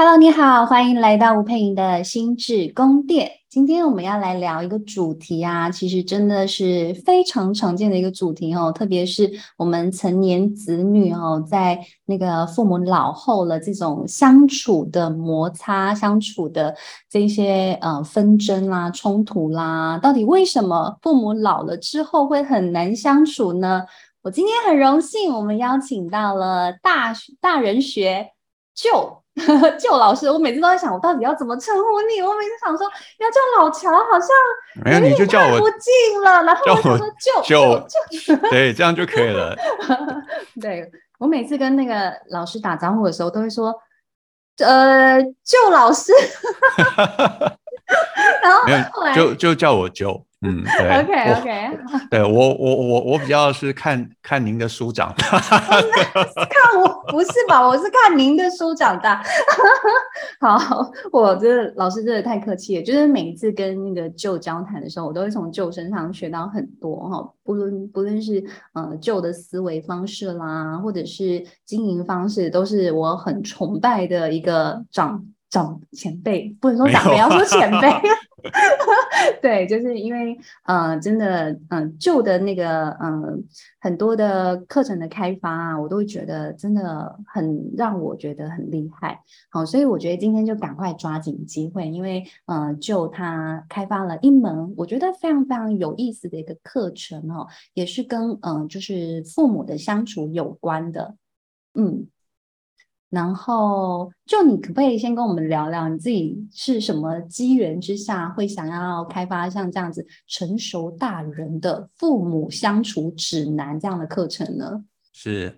Hello，你好，欢迎来到吴佩莹的心智宫殿。今天我们要来聊一个主题啊，其实真的是非常常见的一个主题哦，特别是我们成年子女哦，在那个父母老后了这种相处的摩擦、相处的这些纷争啦、冲突啦，到底为什么父母老了之后会很难相处呢？我今天很荣幸，我们邀请到了大人学就旧老师。我每次都在想，我到底要怎么称呼你？我每次想说要叫老乔，好像没有， 有一你就叫我点太不敬了。然后叫我我想说就对，这样就可以了。 对，我每次跟那个老师打招呼的时候，都会说旧老师。然后没有， 后来就叫我舅。对 OK 我， OK， 对我比较是看您的书长大是看我不是吧？我是看您的书长大。好，我真的老师真的太客气了，就是每一次跟那个旧交谈的时候，我都会从旧身上学到很多哈，不论是旧的思维方式啦，或者是经营方式，都是我很崇拜的一个长前辈，不能说没有长辈，要说前辈。 啊？ 对，就是因为真的旧的那个很多的课程的开发啊，我都会觉得真的很让我觉得很厉害。好，所以我觉得今天就赶快抓紧机会，因为就他开发了一门我觉得非常非常有意思的一个课程哦，也是跟就是父母的相处有关的。嗯，然后，就你可不可以先跟我们聊聊你自己是什么机缘之下会想要开发像这样子成熟大人的父母相处指南这样的课程呢？ 是，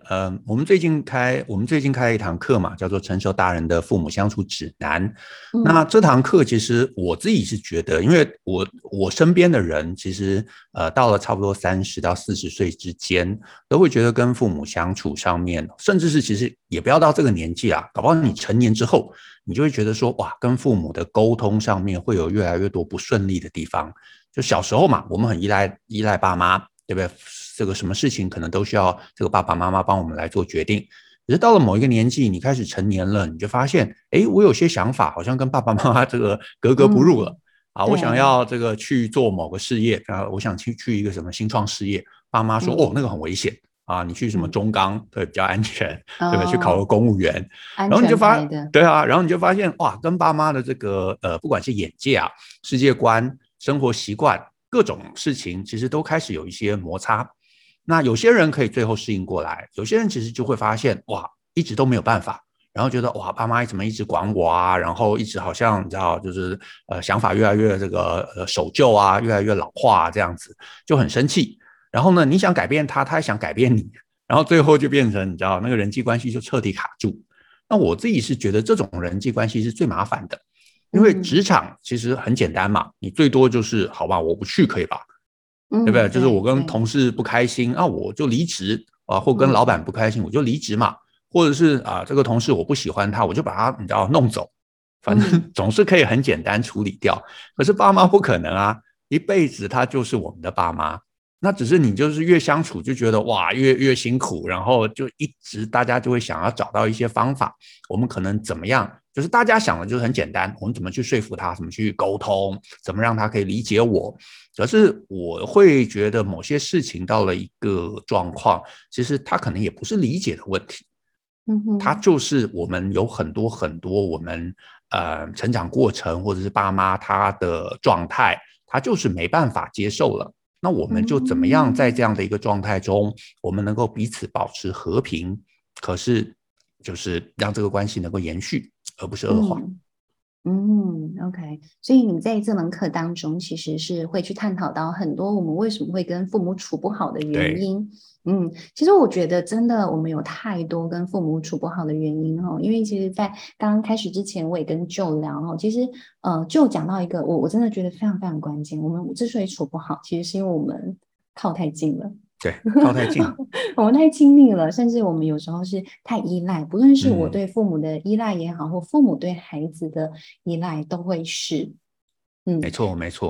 我们最近开了一堂课嘛，叫做《成熟大人的父母相处指南》。那嗯这堂课其实我自己是觉得，因为我身边的人其实到了差不多30到40岁之间，都会觉得跟父母相处上面，甚至是其实也不要到这个年纪啦，搞不好你成年之后，你就会觉得说，哇，跟父母的沟通上面会有越来越多不顺利的地方。就小时候嘛，我们很依赖爸妈，对不对？这个什么事情可能都需要这个爸爸妈妈帮我们来做决定。可是到了某一个年纪，你开始成年了，你就发现，哎，我有些想法好像跟爸爸妈妈这个格格不入了。 嗯， 啊，我想对， 要这个去做某个事业，我想去一个什么新创事业，爸妈说，哦， 嗯那个很危险啊，你去什么嗯中钢，对，比较安全，对吧？去考个哦， 公务员。 安全然后你就发， 牌的， 对啊，然后你就发现，哇，跟爸妈的这个不管是眼界啊、世界观、生活习惯，各种事情，其实都开始有一些摩擦。那有些人可以最后适应过来，有些人其实就会发现，哇，一直都没有办法，然后觉得哇，爸妈怎么一直管我啊，然后一直好像你知道，就是想法越来越这个守旧啊，越来越老化啊，这样子就很生气。然后呢，你想改变他，他也想改变你，然后最后就变成你知道那个人际关系就彻底卡住。那我自己是觉得这种人际关系是最麻烦的，因为职嗯场其实很简单嘛，你最多就是好吧，我不去可以吧？对不嗯， 对？就是我跟对对， 同事不开心啊，我就离职啊，或跟老嗯板不开心，我就离职嘛，或者是啊，这个同事我不喜欢他，我就把他你知道弄走，反正嗯总是可以很简单处理掉。可是爸妈不可能啊，一辈子他就是我们的爸妈。那只是你就是越相处就觉得哇越辛苦，然后就一直大家就会想要找到一些方法，我们可能怎么样？就是大家想的就是很简单，我们怎么去说服他，怎么去沟通，怎么让他可以理解我。可是我会觉得某些事情到了一个状况，其实他可能也不是理解的问题，他嗯哼就是我们有很多很多我们成长过程或者是爸妈他的状态，他就是没办法接受了。那我们就怎么样在这样嗯的一个状态中，我们能够彼此保持和平，可是就是让这个关系能够延续，而不是恶化。 嗯。OK，所以你在这门课当中，其实是会去探讨到很多我们为什么会跟父母处不好的原对， 因。其实我觉得真的我们有太多跟父母处不好的原因哦，因为其实，在刚刚开始之前，我也跟舅聊哦，其实就讲到一个我真的觉得非常非常关键，我们之所以处不好，其实是因为我们靠太近了。 对，靠太近。 我们太亲密了，甚至我们有时候是太依赖，不论是我嗯， 对父母的依赖也好，或父母对孩子的依赖，都会是。嗯， 没错，没错。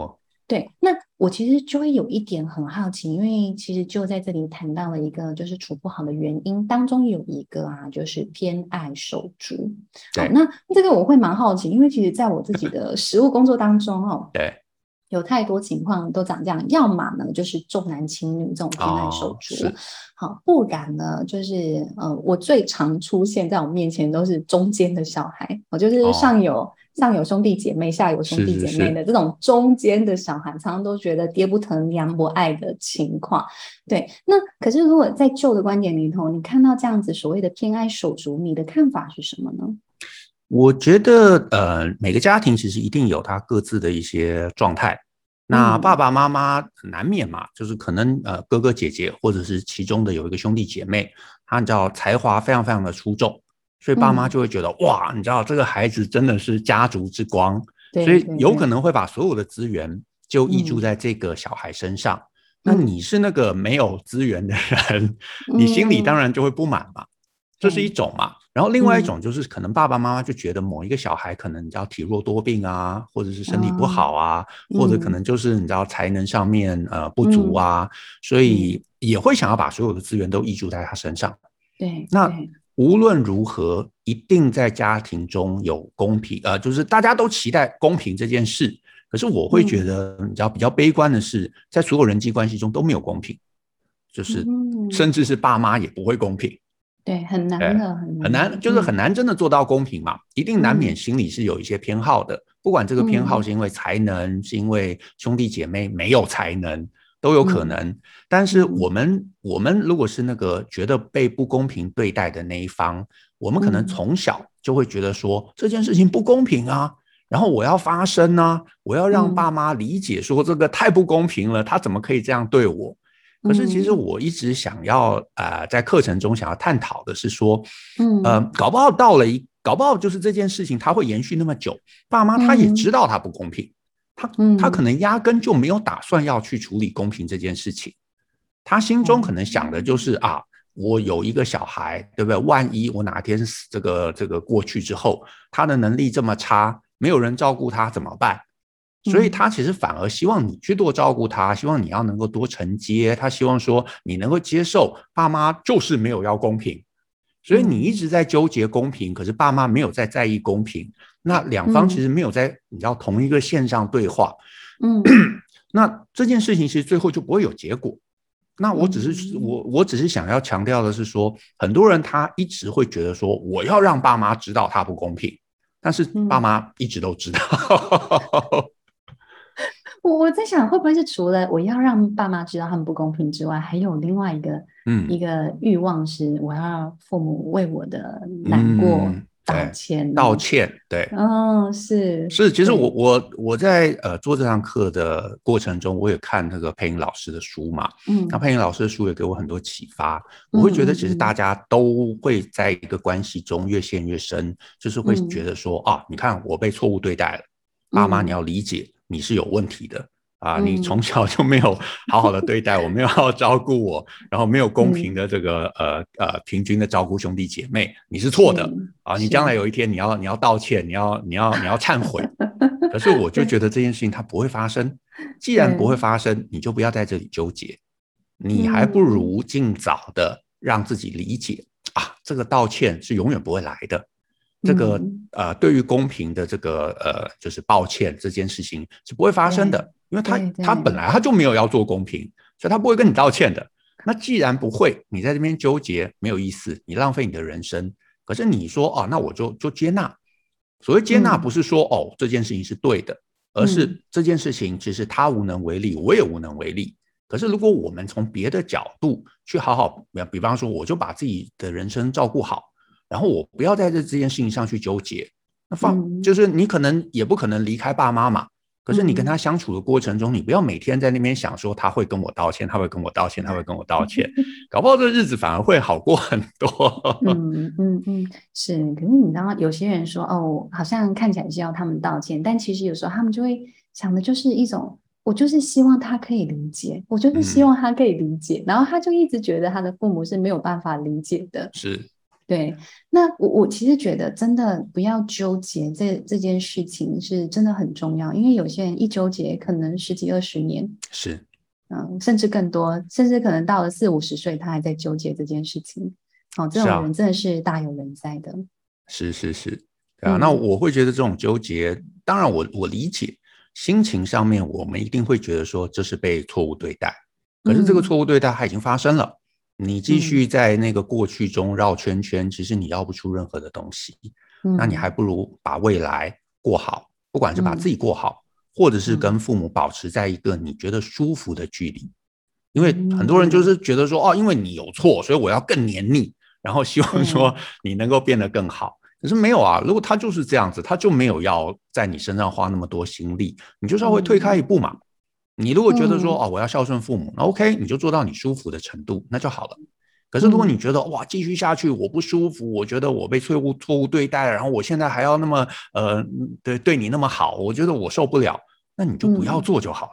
对，那我其实就会有一点很好奇，因为其实就在这里谈到了一个就是处不好的原因，当中有一个啊，就是偏爱手足。好， 对那这个我会蛮好奇，因为其实在我自己的实务工作当中哦， 对， 有太多情况都长这样，要么呢就是重男轻女这种偏爱手足， 是好，不然呢就是我最常出现在我面前都是中间的小孩，我就是哦， 上有兄弟姐妹，下有兄是弟姐妹是是。 的这种中间的小孩，常常都觉得爹不疼娘不爱的情况。对，那可是如果在旧的观点里头，你看到这样子所谓的偏爱手足，你的看法是什么呢？ 我觉得每个家庭其实一定有他各自的一些状态。那爸嗯爸妈妈难免嘛，就是可能哥哥姐姐或者是其中的有一个兄弟姐妹，他你知道才华非常非常的出众，所以爸妈嗯， 就会觉得哇，你知道这个孩子真的是家族之光，所对以对对， 有可能会把所有的资源就挹注嗯在这个小孩身上。那你嗯是那个没有资源的人，你心里当嗯， 然就会不满嘛。这是一对， 种嘛。然后另外一嗯种就是可能爸爸妈妈就觉得某一个小孩可能你知道体弱多病啊，或者是身体不啊好啊，或者可嗯能就是你知道才能上面不足嗯啊，所嗯， 以也会想要把所有的资源都挹注在他身上。那对对， 无论如何，一定在家庭中有公平，就是大家都期待公平这件事。可是我会觉嗯得，你知道比较悲观的是，在所有人际关系中都没有公平，就是甚嗯， 至是爸妈也不会公平。 对，很难哎， 的，很很难， 难的， 就是很难真的做到公平嘛，一定难免嗯心里是有一些偏好的，不管这个偏好嗯是因为才能，是因为兄弟姐妹没有才能，都有可嗯能。但是我嗯们我们如果是那个觉得被不公平对待的那一方，我们可能嗯从小就会觉得说这件事情不公平啊，然后我要发声啊，我要让爸嗯妈理解说这个太不公平了，他怎么可以这样对我？可是其实嗯我一直想要在课程中想要探讨的是说， 嗯搞不好就是这件事情它会延续那么久，爸妈他也知嗯道他不公平，他可嗯能压根就没有打算要去处理公平这件事情，他心中可能想的就是啊，我有一个小孩，对不对？万一我哪天这个过去之后，他的能力这么差，没有人照顾他怎么办？所以嗯他其实反而希望你去多照顾他，希望你要能够多承接，他希望说你能够接受爸妈就是没有要公平，所以你一嗯直在纠结公平，可是爸妈没有在意公平，那两方其嗯实没有在你知道同一个线上对话， 嗯那这件事情其实最后就不会有结果。那嗯我只是想要强调的是说，很多人他一直会觉得说，我要让爸妈知道他不公平，但是爸嗯， 妈一直都知道。 我在想，会不会是除了我要让爸妈知道他们不公平之外，还有另外一嗯个欲望是，我要让父母为我的难过嗯， 道对， 歉呢？ 道歉，对， 哦，是， 是，其实对， 我在做这堂课的过程中，我也看那个配音老师的书嘛。那嗯配音老师的书也给我很多启发。我会嗯觉得，其实大嗯嗯家都会在一个关系中越陷越深，就是会觉嗯得说啊，你看我被错误对待了，爸妈你嗯要理解你是有问题的啊，你从嗯， 小就没有好好的对待我，没有好好照顾我，然后没有公平是的这个平均的照顾兄弟姐妹，你是错的。 是啊，你将来是， 有一天你要道歉，你要忏悔。可是我就觉对得这件事情它不会发生，既然不会对， 发生，你就不要在这里纠结，你还不嗯如尽早的让自己理解啊，这个道歉是永远不会来的。这个嗯， 对于公平的这个就是抱歉这件事情是不会发生对的，因为他本对对， 来他就没有要做公平，所以他不会跟你道歉的。那既然不会，你在这边纠结没有意思，你浪费你的人生。可是你说哦，那我就接纳。所谓接纳，不嗯是说哦这件事情是对的，而嗯是这件事情其实他无能为力，我也无能为力。可是如果我们从别的角度去好好，比方说，我就把自己的人生照顾好，然后我不要在这件事情上去纠结。那就嗯是你可能也不可能离开爸妈嘛，可是你跟他嗯。 相处的过程中，你不要每天在那边想说他会跟我道歉，他会跟我道歉，他会跟我道歉，搞不好这日子反而会好过很多。 嗯嗯嗯，是。可是你知道，有些人说哦，好像看起来是要他们道歉，但其实有时候他们就会想的就是一种，我就是希望他可以理解，我就是希嗯， 望他可以理解，然后他就一直觉得他的父母是没有办法理解的。 是对，那我其实觉得真的不要纠结这件事情是真的很重要，因为有些人一纠结可能十几20年， 是甚至更多，甚至可能到了40、50岁他还在纠结这件事情。哦，这是啊， 种人真的是大有人在的。 是是是，对啊，那嗯我会觉得这种纠结，当然我理解，心情上面我们一定会觉得说这是被错误对待，可是这个嗯错误对待它已经发生了，你继嗯续在那个过去中绕圈圈，其实你要不出任何的东西，那你还嗯不如把未来过好，不管是把自嗯己过好，或者是跟嗯父母保持在一个你觉得舒服的距离，因为很多人就嗯， 是觉得说，哦，因为你有错，所以我要更黏你，然后希望对， 说你能够变得更好。可是没有啊，如果他就是这样子，他就没有要在你身上花那么多心力，你就稍微退开一嗯步嘛。你如果觉得说， 嗯哦，我要孝顺父母，那 OK，你就做到你舒服的程度，那就好了。可是如果你嗯觉得哇，继续下去我不舒服，我觉得我被错误对待，然后我现在还要那么对你那么好，我觉得我受不了，那你就不要嗯。 做就好了。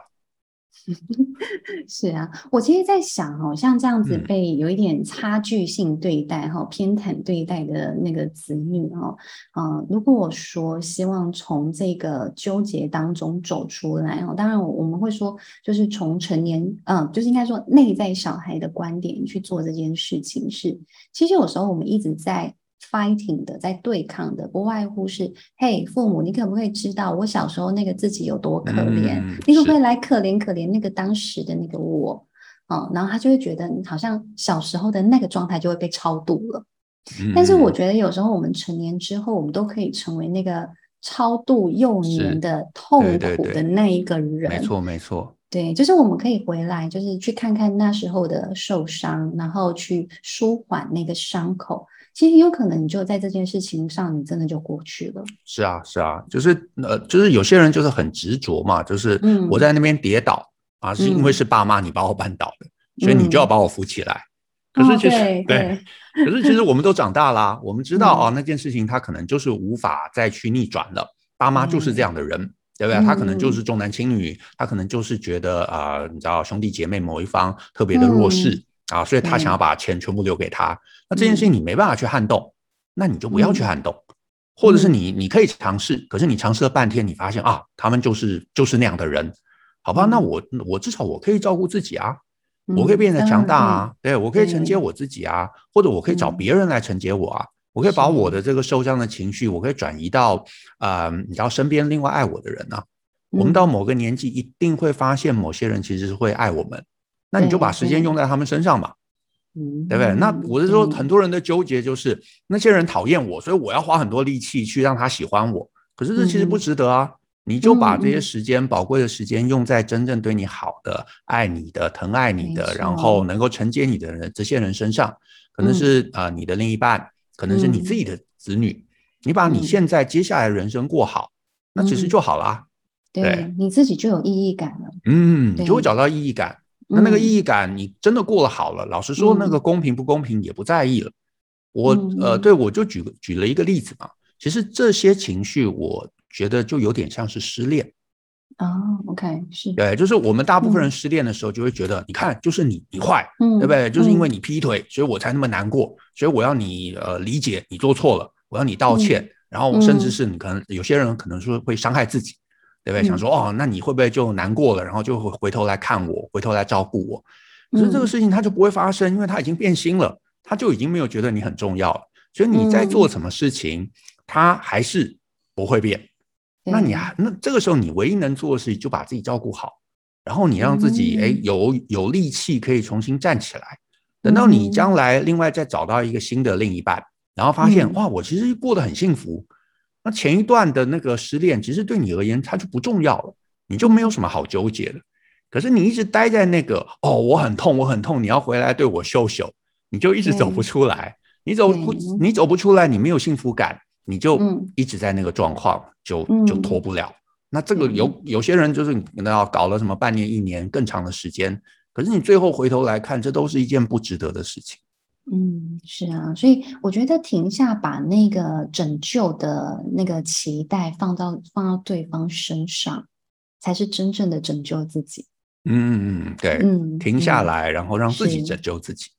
是啊，我其实在想哦，像这样子嗯， 被有一点差距性对待哈、偏袒对待的那个子女哦，如果我说希望从这个纠结当中走出来哦，当然我们会说，就是从成年，就是应该说内在小孩的观点去做这件事情是，其实有时候我们一直在 fighting 的，在对抗的，不外乎是，嘿，父母，你可不可以知道我小时候那个自己有多可怜？你可不可以是， 来可怜可怜那个当时的那个我？然后他就会觉得好像小时候的那个状态就会被超度了。但是我嗯， 觉得有时候我们成年之后，我们都可以成为那个超度幼年是， 的对痛苦的对对， 那一个人。 没错没错。 对，就是我们可以回来，就是去看看那时候的受伤，然后去舒缓那个伤口。其实有可能你就在这件事情上，你真的就过去了。 是啊，是啊，就是有些人就是很执着嘛，就是我嗯在那边跌倒啊，是因为是嗯爸妈你把我绊倒的，所以你就要嗯， 把我扶起来。可是哦， 其实对， 对对， 可是其实我们都长大啦，我们知道啊， 嗯， 那件事情他可能就是无法再去逆转了，爸妈就是这对， 样的人，对不对？他可能就是嗯重男轻女，他可能就是觉得你知道兄弟姐妹某一方特别的弱嗯， 势啊，所以他想要对， 把钱全部留给他。那这件事情嗯你没办法去撼动，那你就不要去嗯撼动。或者是嗯你可以尝试，可是你尝试了半天，你发现啊，他们就是那样的人，好吧？那嗯我至少我可以照顾自己啊，我可以嗯， 变得强大对啊，对我可以承接对， 我自己啊，或者我可以找嗯别人来承接我啊，我可以把我是， 的这个受伤的情绪，我可以转移到你知道身边另外爱我的人啊。我们到嗯某个年纪一定会发现某些人其实是会爱我们，那你就把时间对对， 用在他们身上嘛。对不对？那我是说，很对， 多人的纠结就是那些人讨厌我，所以我要花很多力气去让他喜欢我。可是这其实不嗯哼值得啊！你就把这些嗯嗯， 时间、宝贵的时间用在真正对你好的、爱你的、疼爱你没的，然后错， 能够承接你的人这些人身上，可能嗯是你的另一半，可能是你自己嗯的子女。你把你嗯现在接下来的人生过好，那其实就嗯， 好啦。对， 对，你自己就有意义感了。 你就会对， 找到意义感。那个意义嗯感，你真的过得好了，老实说，那个嗯公平不公平也不在意了。对嗯， 我就举了一个例子嘛。其实这些情绪，我觉得就有点像是失恋。 哦，OK，是， 对，就是我们大部分人嗯失恋的时候，就会觉得，你看，就是你坏，对不嗯对？就是因为嗯你劈腿，所以我才那么难过，所以我要你理解你做错了，我要你道歉， 嗯然后甚至嗯是你可能有些人可能说会伤害自己，对不对？想嗯说哦，那你会不会就难过了，然后就会回头来看我，回头来照顾我？可是这个嗯事情它就不会发生，因为它已经变心了，他就已经没有觉得你很重要了，所以你在做嗯， 什么事情，他还是不会变。 对， 那这个时候你唯一能做的事情就把自己照顾好，然后你让自己嗯有力气可以重新站起来。等到你将嗯来另外再找到一个新的另一半，然后发现嗯， 哇，我其实过得很幸福。那前一段的那个失恋，其实对你而言它就不重要了，你就没有什么好纠结的。可是你一直待在那个哦，我很痛，我很痛，你要回来对我秀秀，你就一直走不对出来。 对， 你走不出来，你没有幸福感，你就嗯一直在那个状况，就脱嗯， 不了。那这个对。 有些人就是你要搞了什么半年、1年更长的时间，可是你最后回头来看，这都是一件不值得的事情。 嗯，是啊，所以我觉得停下，把那个拯救的那个期待放到对方身上，才是真正的拯救自己。 对，停下嗯嗯， 来，然后让自己拯是。 救自己。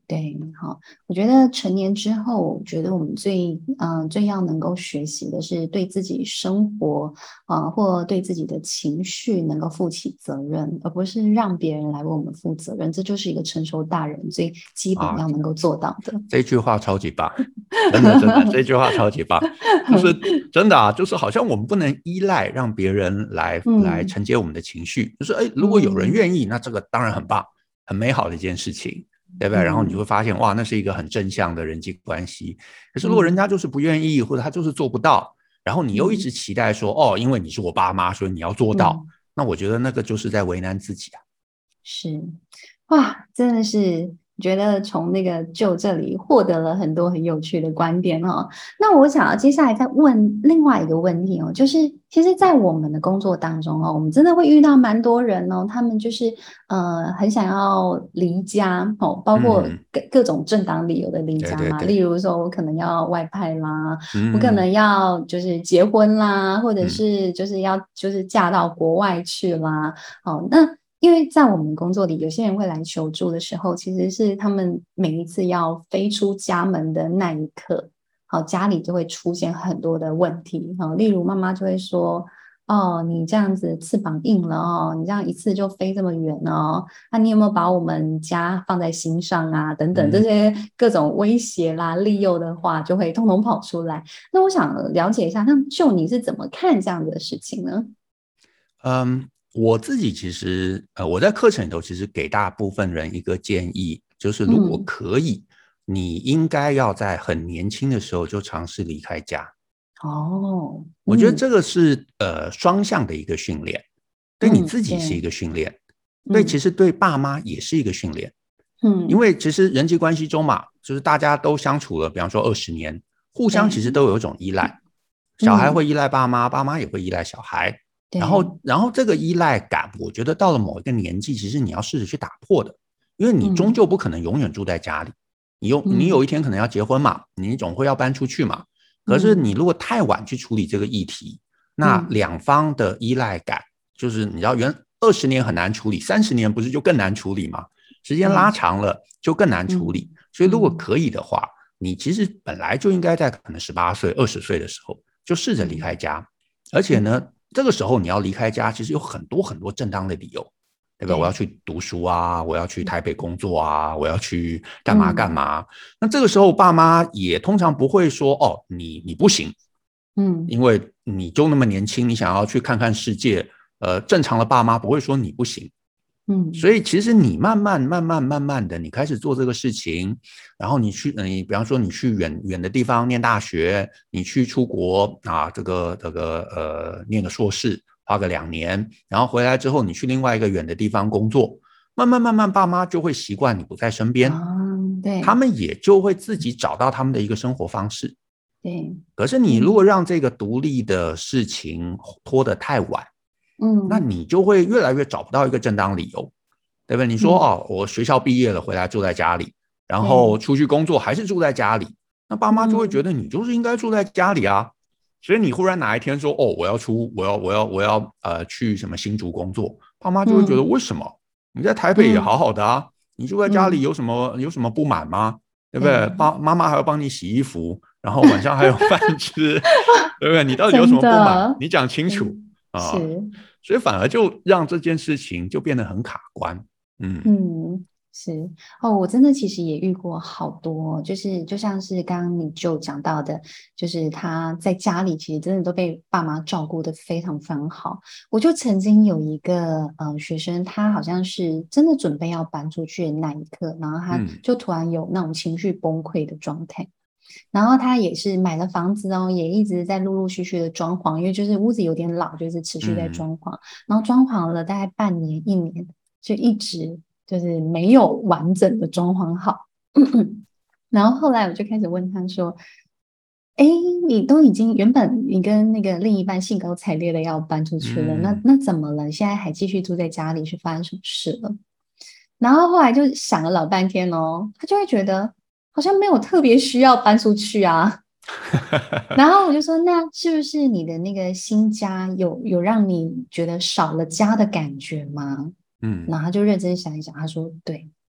对，好，我觉得成年之后，我觉得我们最要能够学习的是对自己生活或对自己的情绪能够负起责任，而不是让别人来为我们负责任。这就是一个成熟大人最基本啊。 要能够做到的。 这句话超级棒，真的真的，这句话超级棒，就是真的啊，就是好像我们不能依赖让别人来嗯承接我们的情绪，就是如果有人嗯愿意，那这个当然很棒，很美好的一件事情，对不对？然后你就嗯会发现，哇，那是一个很正向的人际关系。可是如果人嗯家就是不愿意，或者他就是做不到，然后你又一直嗯期待说，哦，因为你是我爸妈，所以你要做到， 嗯， 那我觉得那个就是在为难自己啊。 是。哇，真的是觉得从那个就这里获得了很多很有趣的观点哦。那我想要接下来再问另外一个问题哦，就是其实，在我们的工作当中哦，我们真的会遇到蛮多人哦，他们就是很想要离家哦，包括嗯， 各种正当理由的离家嘛，例对对对， 如说我可能要外派啦，我可嗯能要就是结婚啦，或者嗯是就是要就是嫁到国外去啦。哦，那因为在我们工作里，有些人会来求助的时候，其实是他们每一次要飞出家门的那一刻，好，家里就会出现很多的问题。好，例如妈妈就会说：“哦，你这样子翅膀硬了哦，你这样一次就飞这么远哦，那你有没有把我们家放在心上啊？等等，这嗯。 些各种威胁啦、利诱的话，就会通通跑出来。那我想了解一下，那就你是怎么看这样子的事情呢？ 我自己其实我在课程里头其实给大部分人一个建议，就是如果嗯， 可以，你应该要在很年轻的时候就尝试离开家。 哦， 我觉得嗯。 这个是双向的一个训练，对你嗯， 自己是一对， 个训练，其嗯实对爸妈也是一个训练。因嗯为其实人际关系中嘛，就是大家都相处了，比方说20年，互相其实对， 都有一种依赖，小孩会嗯依赖爸妈，爸妈也会依赖小孩。然对， 后，这个依赖感，我觉得到了某一个年纪，其实你要试着去打破的，因为你终嗯究不可能永远住在家里，你有嗯一天可能要结婚嘛，你总会要搬出去嘛。可是你嗯如果太晚去处理这个议题，那嗯， 两方的依赖感，就是你知道，20年很难处理30年不是就更难处理吗？时间拉对， 长了就更难处理。 嗯所以如果嗯可以的话，你其实本来就应该在可能18岁、20岁的时候就试着离开嗯家，而且呢， 嗯， 这个时候你要离开家，其实有很多很多正当的理由，对吧？我要对， 去读书啊，我要去台北工作啊，我要去干嘛干嗯嘛。那这个时候爸妈也通常不会说，哦，你不行， 嗯因为你就那么年轻，你想要去看看世界，正常的爸妈不会说你不行。所嗯以其实你慢慢的，你开始做这个事情，然后你比方说你去远远的地方念大学，你去出国啊，念个硕士，花个2年，然后回来之后你去另外一个远的地方工作，慢慢，爸妈就会习惯你不在身边， 啊，对他们也就会自己找到他们的一个生活方式。 对， 可是你如果嗯让这个独立的事情拖得太晚，那嗯你就会越来越找不到一个正当理由，对不对？你说嗯， 哦，我学校毕业了回来住在家里，然后对， 出去工作还是住在家里，那爸妈就会觉嗯得你就是应该住在家里啊。所以你忽然哪一天说哦，我要去什么新竹工作，爸妈就会觉得嗯为什么？你在台北也好嗯好的啊，你住在家里嗯， 有什么不满吗？对不对？ 对， 妈妈还要帮你洗衣服，然后晚上还有饭吃，对不对？你到底有什真么不满？ 的， 你讲清楚啊！ 是。 所以反而就让这件事情就变得很卡关。嗯嗯，是哦，我真的其实也遇过好多，就是就像是刚刚你就讲到的，就是他在家里其实真的都被爸妈照顾得非常非常好。我就曾经有一个学生，他好像是真的准备要搬出去的那一刻，然后他嗯就突然有那种情绪崩溃的状态。然后他也是买了房子哦，也一直在陆陆续续的装潢，因为就是屋子有点老，就是持续在嗯装潢。然后装潢了大概半年一年，就一直就是没有完整的装潢好。然后后来我就开始问他说：“哎，你都已经原本你跟那个另一半兴高采烈的要搬出去了，那嗯那怎么了？你现在还继续住在家里，是发生什么事了？”然后后来就想了老半天哦，他就会觉得好像没有特别需要搬出去啊。然后我就说，那是不是你的那个新家有让你觉得少了家的感觉吗？ 嗯然后他就认真想一想，他说对。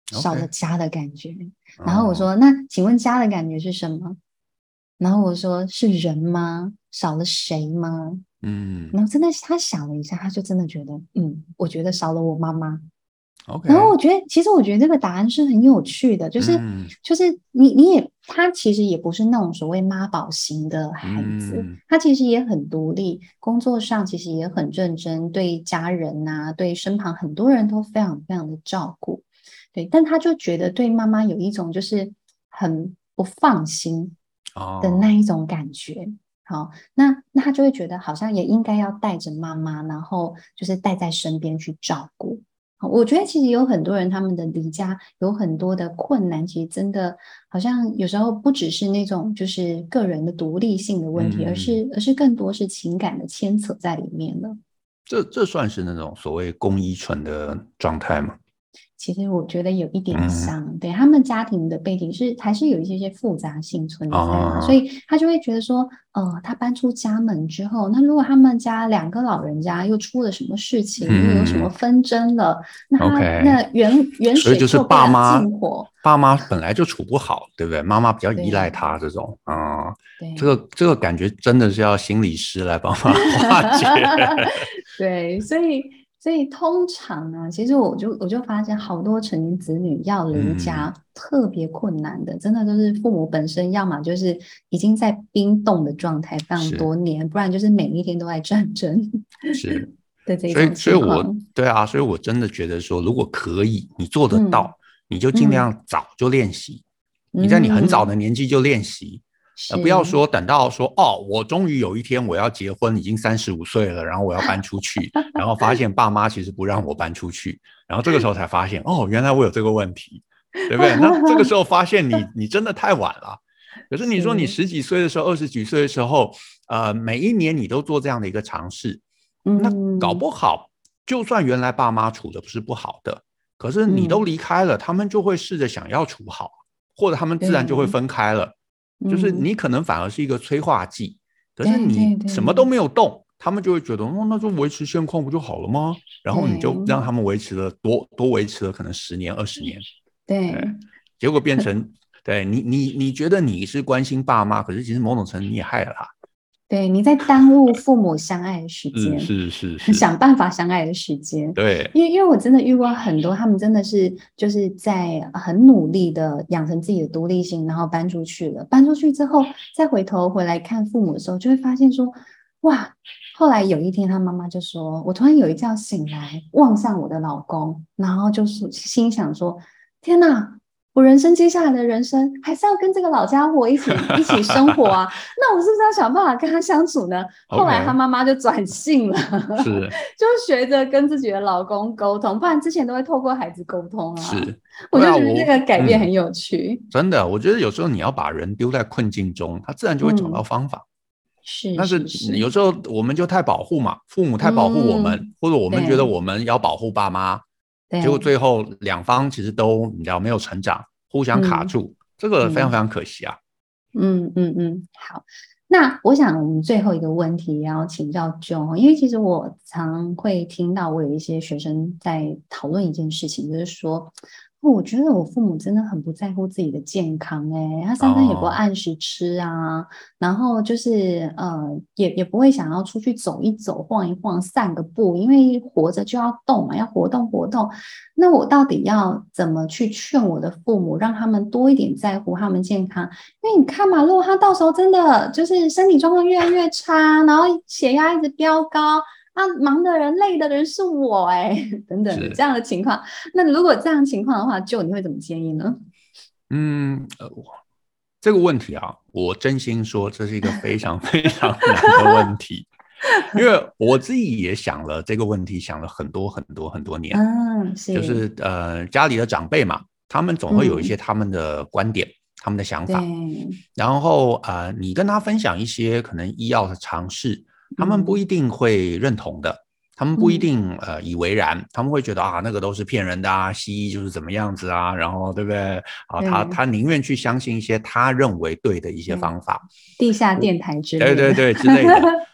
少了 OK， 家的感觉。然后我哦， 说，那请问家的感觉是什么？然后我说是人吗？少了谁吗？ 嗯然后真的他想了一下，他就真的觉得，我觉得少了我妈妈。然后 ，OK， 我觉得，其实我觉得这个答案是很有趣的，就是嗯就是你也他其实也不是那种所谓妈宝型的孩子， 嗯， 他其实也很独立，工作上其实也很认真，对家人呐、对身旁很多人都非常非常的照顾，对，但他就觉得对妈妈有一种就是很不放心的那哦。 一种感觉。好，那他就会觉得好像也应该要带着妈妈，然后就是带在身边去照顾。我觉得其实有很多人他们的离家有很多的困难，其实真的好像有时候不只是那种就是个人的独立性的问题，而嗯， 是而是更多是情感的牵扯在里面了。 这算是那种所谓公依纯的状态吗？ 其实我觉得有一点嗯， 像，对他们家庭的背景是还是有一些复杂性存在啦，所哦以他就会觉得说，他搬出家门之后，那如果他们家两个老人家又出了什么事情，又有什么嗯纷争了，那他 ，OK， 那远水所以就是救不了近火， 爸妈本来就处不好，对不对？妈妈比较依赖对他这种啊， 对。 这个感觉真的是要心理师来帮忙化解。 对，所以通常呢，其实我就发现好多成年子女要离嗯， 家特别困难的，真的都是父母本身要么就是已经在冰冻的状态非常是多年，不然就是每一天都在战争是， 的这种所以我情况。 对啊，所以我真的觉得说，如果可以，你做得嗯到，你就尽嗯量早就练习。你在你很早的嗯， 年纪就练习，不要是， 说等到说哦，我终于有一天我要结婚，已经35岁了，然后我要搬出去，然后发现爸妈其实不让我搬出去，然后这个时候才发现哦，原来我有这个问题，对不对？那这个时候发现你真的太晚了。可是你说你是， 十几岁的时候、20几岁的时候，每一年你都做这样的一个尝试，那搞嗯不好，就算原来爸妈处的不是不好的，可是你都嗯， 离开了，他们就会试着想要处好，或者他们自然就会对， 分开了。就是嗯， 你可能反而是一个催化剂，可是对对你什么都对没有动，他们就会觉得哦，那就维持现况不就好了吗？然后你就让对他们维持了多维持了可能10年20年，对， 对。 结果变成对你觉得你是关心爸妈，可是其实某种程度你也害了他。 对，你在耽误父母相爱的时间， 是， 想办法相爱的时间。 对， 因为我真的遇过很多，他们真的是就是在很努力的养成自己的独立性，然后搬出去了。搬出去之后，再回头回来看父母的时候，就会发现说，哇！后来有一天，他妈妈就说：“我突然有一觉醒来，望向我的老公，然后就是心想说：天哪！”我人生接下来的人生还是要跟这个老家伙一起生活啊，那我是不是要想办法跟他相处呢？后来他 OK， 妈妈就转性了， 是就学着跟自己的老公沟通，不然之前都会透过孩子沟通啊。 是，对啊， 我就觉得这个改变很有趣。 真的，我觉得有时候你要把人丢在困境中，他自然就会找到嗯， 方法。 是但是是是， 有时候我们就太保护嘛，父母太保护我们， 嗯， 或者我们觉得对我们要保护爸妈，结果对， 最后两方其实都你知道没有成长，互相卡嗯住，这个非常非嗯。 常可惜啊。 好，那我想我们最后一个问题也要请教 Joe，因为其实我常会听到我有一些学生在讨论一件事情，就是说，我觉得我父母真的很不在乎自己的健康、他三餐也不哦， 按时吃啊，然后就是也不会想要出去走一走、晃一晃、散个步，因为活着就要动嘛，要活动活动。那我到底要怎么去劝我的父母，让他们多一点在乎他们健康？因为你看嘛，如果他到时候真的就是身体状况越来越差，然后血压一直飙高，啊，忙的人、累的人是我等等的这是， 样的情况，那如果这样情况的话，就你会怎么建议呢？ 嗯，这个问题啊，我真心说这是一个非常非常难的问题，因为我自己也想了这个问题，想了很多很多很多年。 嗯，是， 就是家里的长辈嘛，他们总会有一些嗯， 他们的观点、他们的想法， 对， 然后你跟他分享一些可能医药的尝试，他们不一嗯定会认同的，他们不一嗯， 定以为然，他们会觉得啊那个都是骗人的啊，西医就是怎么样子啊，然后对不对啊？ 对他宁愿去相信一些他认为对的一些对， 方法， 地下我电台之类的， 对对对之类的。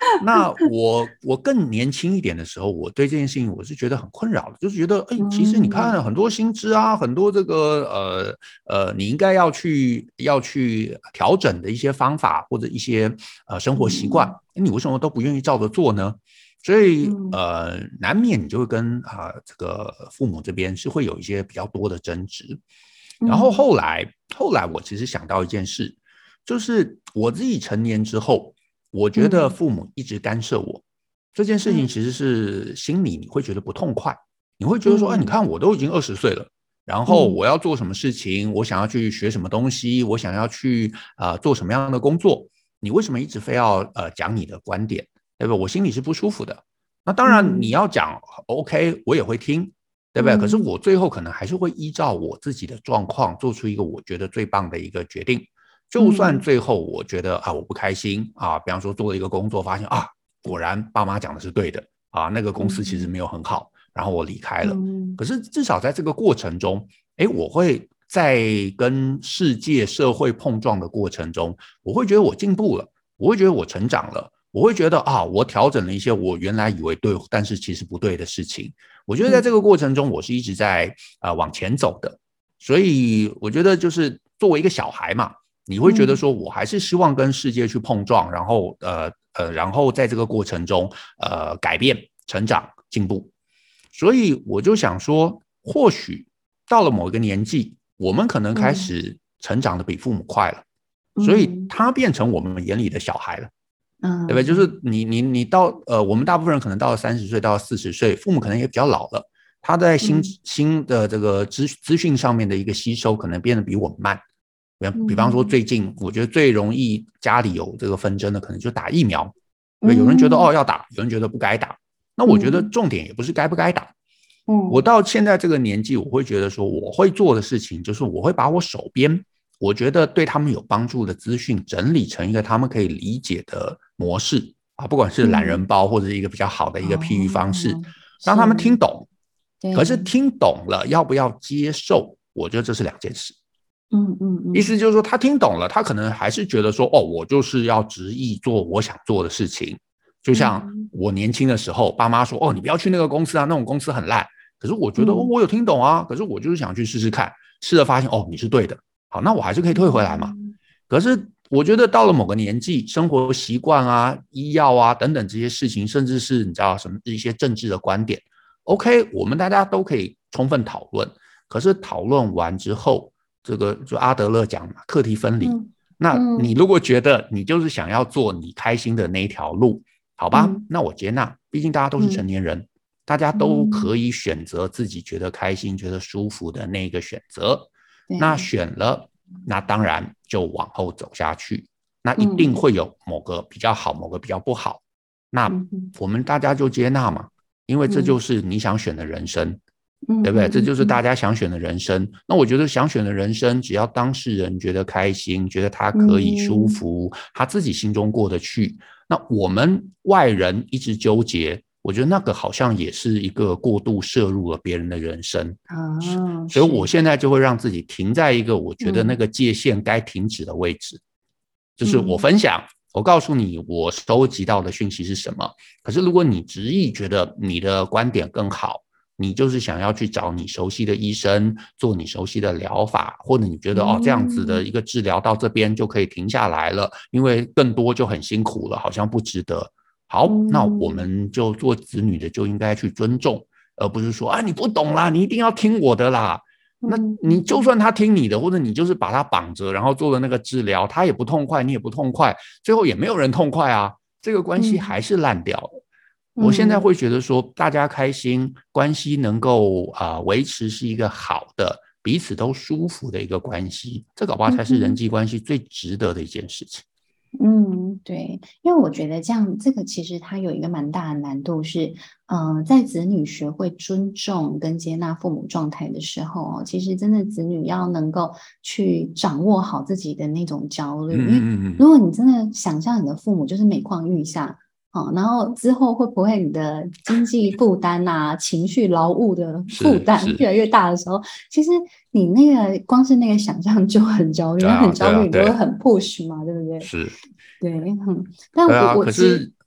那我更年轻一点的时候，我对这件事情我是觉得很困扰的，就是觉得，其实你看很多薪资啊，很多这个你应该要去调整的一些方法或者一些生活习惯，你为什么都不愿意照着做呢？所以难免你就会跟这个父母这边是会有一些比较多的争执。然后后来我其实想到一件事，就是我自己成年之后，我觉得父母一直干涉我，这件事情其实是心里你会觉得不痛快，你会觉得说，你看我都已经20岁了，然后我要做什么事情，我想要去学什么东西，我想要去做什么样的工作，你为什么一直非要讲你的观点，对不对？我心里是不舒服的。那当然你要讲 OK， 我也会听，对不对？可是我最后可能还是会依照我自己的状况做出一个我觉得最棒的一个决定。就算最后我觉得我不开心比方说做了一个工作，发现果然爸妈讲的是对的那个公司其实没有很好，然后我离开了。可是至少在这个过程中，我会在跟世界社会碰撞的过程中，我会觉得我进步了，我会觉得我成长了，我会觉得我调整了一些我原来以为对但是其实不对的事情。我觉得在这个过程中我是一直在往前走的。所以我觉得就是作为一个小孩嘛，你会觉得说我还是希望跟世界去碰撞，然后在这个过程中改变、成长、进步。所以我就想说，或许到了某一个年纪，我们可能开始成长的比父母快了，所以他变成我们眼里的小孩了。对不对？就是你到我们大部分人可能到了30岁到了40岁，父母可能也比较老了，他在新的这个资讯上面的一个吸收可能变得比我们慢。比方说最近我觉得最容易家里有这个纷争的可能就打疫苗，有人觉得要打，有人觉得不该打。那我觉得重点也不是该不该打。我到现在这个年纪，我会觉得说我会做的事情就是我会把我手边我觉得对他们有帮助的资讯整理成一个他们可以理解的模式不管是懒人包或者是一个比较好的一个譬喻方式，让他们听懂。可是听懂了要不要接受，我觉得这是两件事。意思就是说他听懂了，他可能还是觉得说我就是要执意做我想做的事情。就像我年轻的时候，爸妈说你不要去那个公司那种公司很烂，可是我觉得我有听懂可是我就是想去试试看，试了发现你是对的，好，那我还是可以退回来嘛。可是我觉得到了某个年纪，生活习惯医药等等这些事情，甚至是你知道什么一些政治的观点 OK， 我们大家都可以充分讨论。可是讨论完之后，这个就阿德勒讲课题分离，那你如果觉得你就是想要做你开心的那一条路，好吧，那我接纳，毕竟大家都是成年人，大家都可以选择自己觉得开心觉得舒服的那个选择。那选了，那当然就往后走下去，那一定会有某个比较好某个比较不好，那我们大家就接纳嘛，因为这就是你想选的人生，对不对？这就是大家想选的人生。那我觉得想选的人生，只要当事人觉得开心，觉得他可以舒服，他自己心中过得去，那我们外人一直纠结，我觉得那个好像也是一个过度摄入了别人的人生所以我现在就会让自己停在一个我觉得那个界限该停止的位置，就是我分享我告诉你我收集到的讯息是什么，可是如果你执意觉得你的观点更好，你就是想要去找你熟悉的医生做你熟悉的疗法，或者你觉得这样子的一个治疗到这边就可以停下来了，因为更多就很辛苦了，好像不值得。好，那我们就做子女的就应该去尊重，而不是说你不懂啦，你一定要听我的啦。那你就算他听你的，或者你就是把他绑着，然后做了那个治疗，他也不痛快，你也不痛快，最后也没有人痛快这个关系还是烂掉了。我现在会觉得说，大家开心，关系能够维持是一个好的，彼此都舒服的一个关系，这搞不好才是人际关系最值得的一件事情。 对，因为我觉得这个其实它有一个蛮大的难度是，在子女学会尊重跟接纳父母状态的时候其实真的子女要能够去掌握好自己的那种焦虑，因为如果你真的想象你的父母就是每况愈下，然后之后会不会你的经济负担情绪劳务的负担越来越大的时候，其实你那个光是那个想象就很焦虑，很焦虑你就会很 push 嘛，对不对？ 是， 对，但可是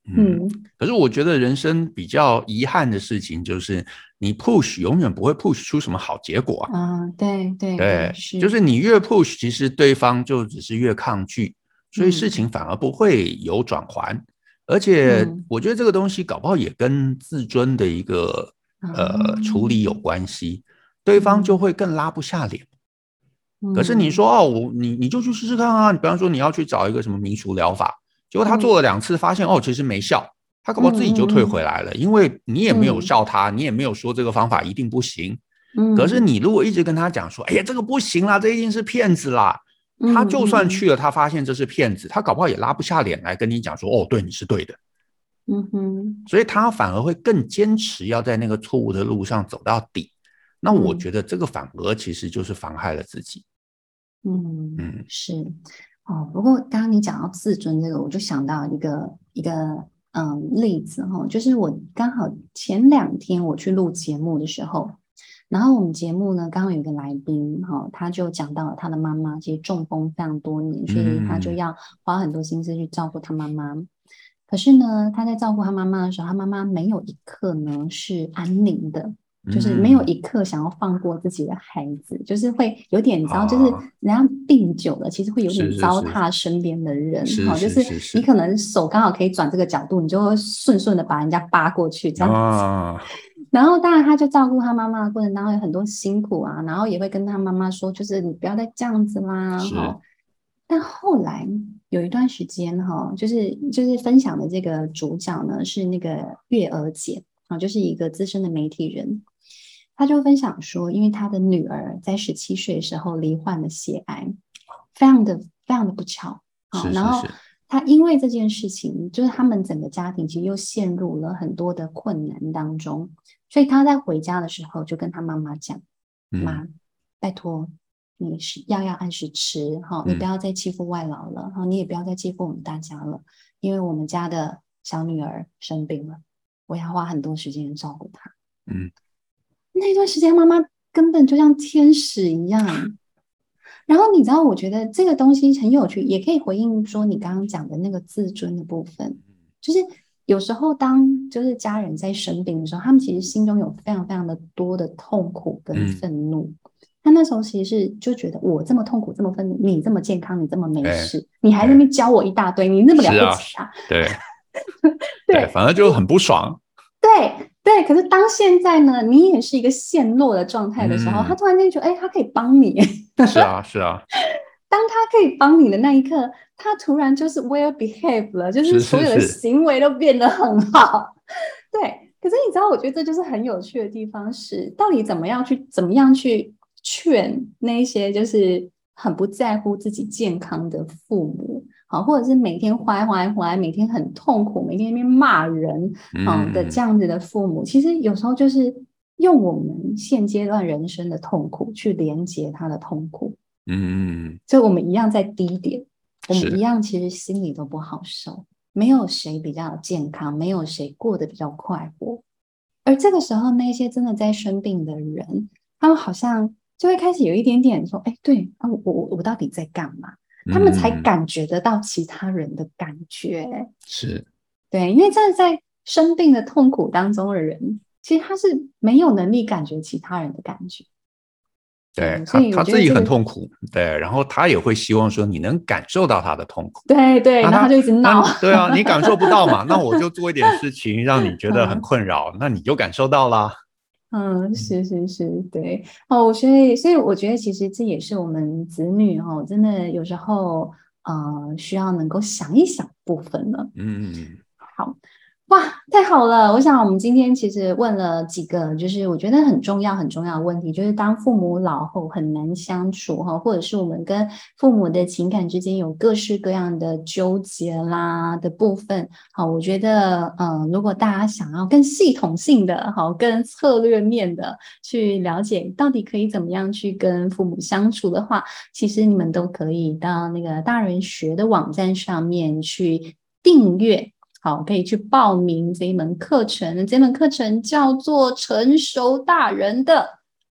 嗯可是我觉得人生比较遗憾的事情就是你 push 永远不会 push 出什么好结果啊。 对对对， 对，就是， 是你越 push，其实对方就只是越抗拒，所以事嗯情反而不会有转圜。而且嗯我觉得这个东西搞不好也跟自尊的一个啊处理有关系，对方就嗯会更拉不下脸。可是你嗯说哦，你就去试试看啊，你比方说你要去找一个什么民俗疗法，结果他做了嗯 2次，发现哦其实没效，他搞不嗯好自己就退嗯回来了，因为你也没有嗯笑他，你也没有说这个方法一定不行。可是嗯你如果一直跟他讲说，哎呀这个不行啦，这一定是骗子啦，他嗯就算去嗯了，他发现这是骗子，他搞不好也拉不下脸来跟你讲说，哦对你是对的， 嗯哼所以他反而会更坚持要在那个错误的路上走到底。那我嗯觉得这个反而其实就是妨害了自己。 嗯，是哦。不过刚刚你讲到自尊这个，我就想到一个例子哈，就是我刚好前2天我去录节目的时候，然后我们节目呢刚刚有一个来宾哈，他就讲到了他的妈妈其实中风非常多年，所以他就嗯要花很多心思去照顾他妈妈。可是呢，他在照顾他妈妈的时候，他妈妈没有一刻呢是安宁的，就是没有嗯一刻想要放过自己的孩子，就是会有点，你知道，就是啊， 人家病久了，其实会有点糟是是是蹋身边的人， 是哈、就是是是是你可能手刚好可以转这个角度，你就会顺顺的把人家扒过去这样子。 啊， 然后当然他就照顾他妈妈的过程当中有很多辛苦啊，然后也会跟他妈妈说，就是你不要再这样子啦， 是哈。但后来有一段时间哈，就是分享的这个主角呢是那个月娥姐啊，就是一个资深的媒体人，他就分享说，因为他的女儿在17岁的时候罹患了血癌，非常的不巧啊，然后是是是， 他因为这件事情，就是他们整个家庭其实又陷入了很多的困难当中，所以他在回家的时候就跟他妈妈讲： 嗯妈，拜托你是药要按时吃哈，你不嗯要再欺负外劳了哈，你也不要再欺负我们大家了，因为我们家的小女儿生病了，我要花很多时间照顾她。 嗯那段时间，妈妈根本就像天使一样。然后你知道，我觉得这个东西很有趣，也可以回应说你刚刚讲的那个自尊的部分，就是有时候当就是家人在生病的时候，他们其实心中有非常非常的多的痛苦跟嗯， 愤怒。他那时候其实是就觉得我这么痛苦，这么愤怒，你这么健康，你这么没哎事，你还在那哎， 边教我一大堆，你那么了是啊， 不起啊？ 对对， 对， 反正就很不爽。 对对，可是当现在呢，你也是一个陷落的状态的时候，他嗯， 突然间觉得，哎，他可以帮你。 是啊是啊， 当他可以帮你的那一刻，他突然就是 well behaved 了，就是是所有的是是， 行为都变得很好。对，可是你知道，我觉得这就是很有趣的地方是，到底怎么样去劝那一些就是很不在乎自己健康的父母，好，或者是每天回来，每天很痛苦，每天在那边骂人，的这嗯样子的父母，其实有时候就是用我们现阶段人生的痛苦去连接他的痛苦。 嗯， 所以我们一样在低点，我们一是， 样其实心里都不好受，没有谁比较健康，没有谁过得比较快活。而这个时候，那些真的在生病的人，他们好像就会开始有一点点说：“哎，对啊，我到底在干嘛？”他们才嗯感觉得到其他人的感觉。 是。 对，因为真的在生病的痛苦当中的人，其实他是没有能力感觉其他人的感觉。对，所对他， 以我他自己觉得这个很痛苦，对，然后他也会希望说你能感受到他的痛苦。 对对，然后他那他， 就一直闹。 对啊，你感受不到嘛，那我就做一点事情让你觉得很嗯困扰，那你就感受到啦。 嗯，是是是，对哦，所以我觉得其实这也是我们子女哦，真的有时候需要能够想一想部分了。 嗯好，哇，太好了！我想我们今天其实问了几个，就是我觉得很重要、很重要的问题，就是当父母老后很难相处哈，或者是我们跟父母的情感之间有各式各样的纠结啦的部分。好，我觉得如果大家想要更系统性的、好更策略面的去了解到底可以怎么样去跟父母相处的话，其实你们都可以到那个大人学的网站上面去订阅。好，可以去报名这一门课程。这门课程叫做《成熟大人的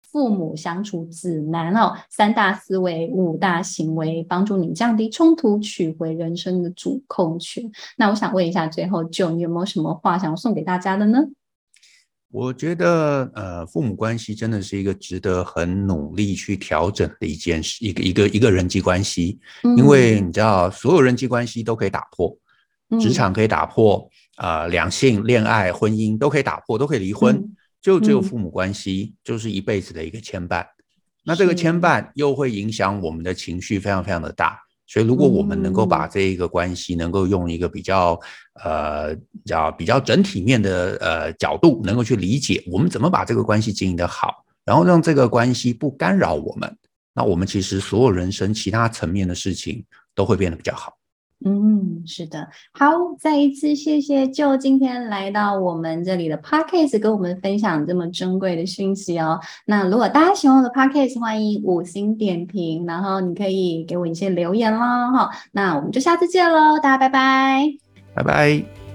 父母相处指南3大思维5大行为，帮助你降低冲突，取回人生的主控权。那我想问一下，最后就你有没有什么话想要送给大家的呢？ 我觉得父母关系真的是一个值得很努力去调整的一件事，一个人际关系，因为你知道所有人际关系都可以打破，职场可以打破，两性、恋爱、婚姻都可以打破，都可以离婚，就只有父母关系就是一辈子的一个牵绊。那这个牵绊又会影响我们的情绪非常非常的大，所以如果我们能够把这一个关系能够用一个比较整体面的角度能够去理解我们怎么把这个关系经营得好，然后让这个关系不干扰我们，那我们其实所有人生其他层面的事情都会变得比较好。 是的。好，再一次谢谢就今天来到我们这里的 podcast 跟我们分享这么珍贵的讯息哦。那如果大家喜欢我的 podcast， 欢迎5星点评，然后你可以给我一些留言咯。那我们就下次见咯，大家拜拜。 拜拜。